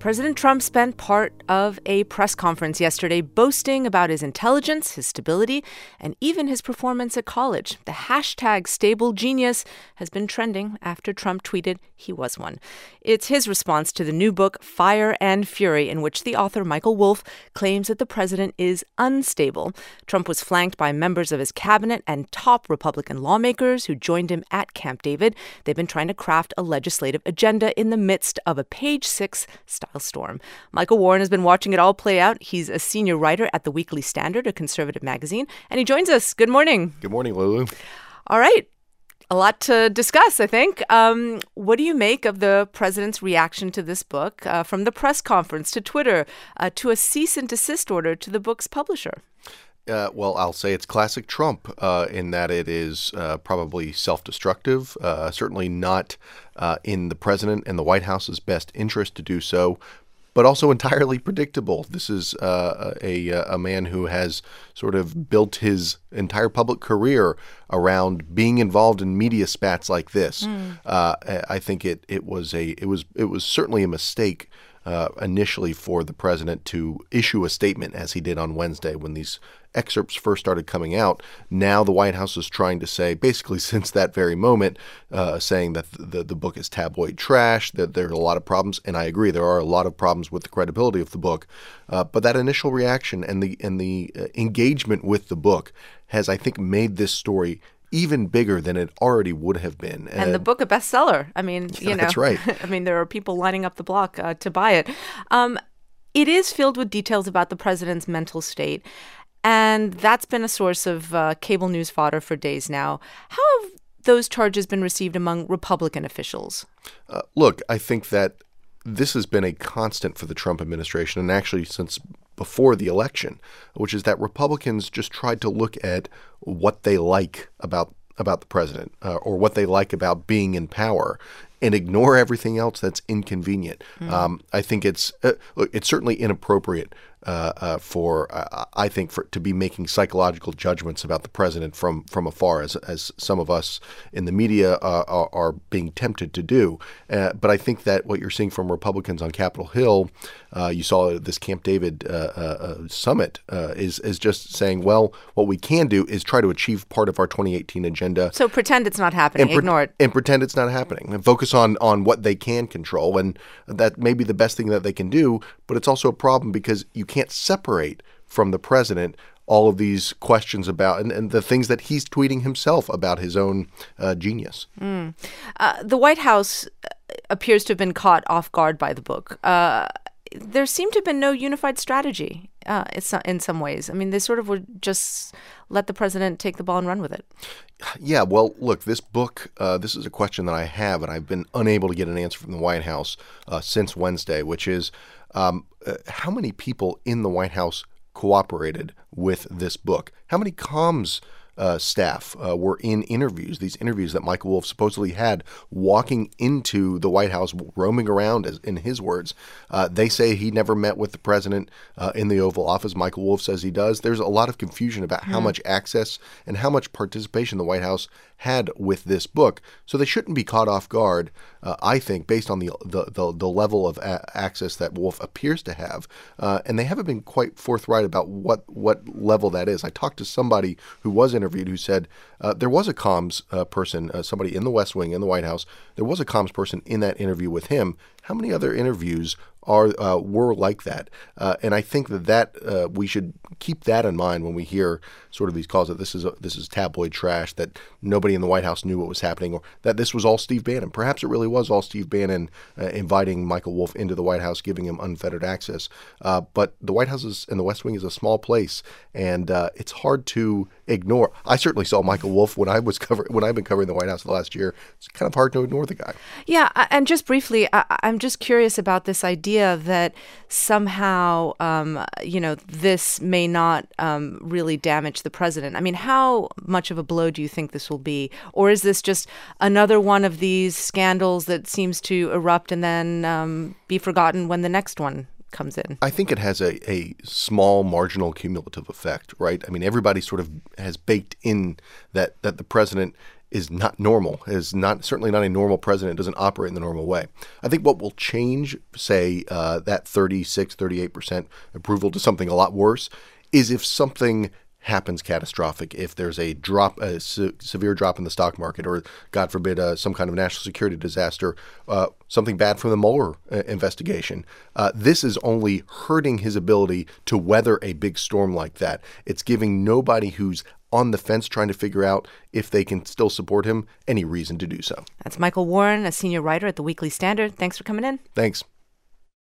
President Trump spent part of a press conference yesterday boasting about his intelligence, his stability, and even his performance at college. The hashtag #StableGenius has been trending after Trump tweeted he was one. It's his response to the new book, Fire and Fury, in which the author, Michael Wolff, claims that the president is unstable. Trump was flanked by members of his cabinet and top Republican lawmakers who joined him at Camp David. They've been trying to craft a legislative agenda in the midst of a Page Six style storm. Michael Warren has been watching it all play out. He's a senior writer at the Weekly Standard, a conservative magazine, and he joins us. Good morning. Good morning, Lulu. All right. A lot to discuss, I think. What do you make of the president's reaction to this book, from the press conference to Twitter to a cease and desist order to the book's publisher? Well, I'll say it's classic Trump in that it is probably self-destructive, certainly not in the president and the White House's best interest to do so, but also entirely predictable. This is a man who has sort of built his entire public career around being involved in media spats like this. I think it was certainly a mistake initially for the president to issue a statement as he did on Wednesday when these excerpts first started coming out. Now the White House is trying to say, basically since that very moment, saying that the book is tabloid trash, that there are a lot of problems. And I agree, there are a lot of problems with the credibility of the book. But that initial reaction and the engagement with the book has, I think, made this story even bigger than it already would have been. And the book a bestseller. I mean, That's right. I mean, there are people lining up the block to buy it. It is filled with details about the president's mental state. And that's been a source of cable news fodder for days now. How have those charges been received among Republican officials? Look, I think that this has been a constant for the Trump administration, and actually since before the election, which is that Republicans just tried to look at what they like about the president or what they like about being in power and ignore everything else that's inconvenient. I think it's certainly inappropriate to be making psychological judgments about the president from afar, as some of us in the media are being tempted to do. But I think that what you're seeing from Republicans on Capitol Hill, you saw this Camp David summit, is just saying, well, what we can do is try to achieve part of our 2018 agenda. So pretend it's not happening, ignore it. And pretend it's not happening, and focus on what they can control. And that may be the best thing that they can do, but it's also a problem because you can't separate from the president all of these questions about and the things that he's tweeting himself about his own genius. The White House appears to have been caught off guard by the book. There seemed to have been no unified strategy in some ways. I mean, they sort of would just let the president take the ball and run with it. Yeah, well, look, this book, this is a question that I have, and I've been unable to get an answer from the White House since Wednesday, which is how many people in the White House cooperated with this book? How many comms staff were in interviews, these interviews that Michael Wolff supposedly had, walking into the White House, roaming around, as in his words. They say he never met with the president in the Oval Office. Michael Wolff says he does. There's a lot of confusion about how much access and how much participation the White House had with this book. So they shouldn't be caught off guard, I think, based on the level of access that Wolff appears to have. And they haven't been quite forthright about what level that is. I talked to somebody who was interviewed who said there was a comms person, somebody in the West Wing, in the White House, there was a comms person in that interview with him. How many other interviews were like that? And I think that we should keep that in mind when we hear sort of these calls that this is tabloid trash, that nobody in the White House knew what was happening, or that this was all Steve Bannon. Perhaps it really was all Steve Bannon inviting Michael Wolff into the White House, giving him unfettered access. But the White House and the West Wing is a small place, and it's hard to ignore. I certainly saw Michael Wolff when I've been covering the White House the last year. It's kind of hard to ignore the guy. Yeah, and just briefly, I'm just curious about this idea that somehow, this may not really damage the president. I mean, how much of a blow do you think this will be? Or is this just another one of these scandals that seems to erupt and then be forgotten when the next one comes in? I think it has a small marginal cumulative effect, right? I mean, everybody sort of has baked in that the president is not normal, is not certainly not a normal president, doesn't operate in the normal way. I think what will change, say, that 38% approval to something a lot worse is if something happens catastrophic, if there's a drop, a severe drop in the stock market, or God forbid, some kind of national security disaster, something bad from the Mueller investigation. This is only hurting his ability to weather a big storm like that. It's giving nobody who's on the fence trying to figure out if they can still support him any reason to do so. That's Michael Warren, a senior writer at the Weekly Standard. Thanks for coming in. Thanks.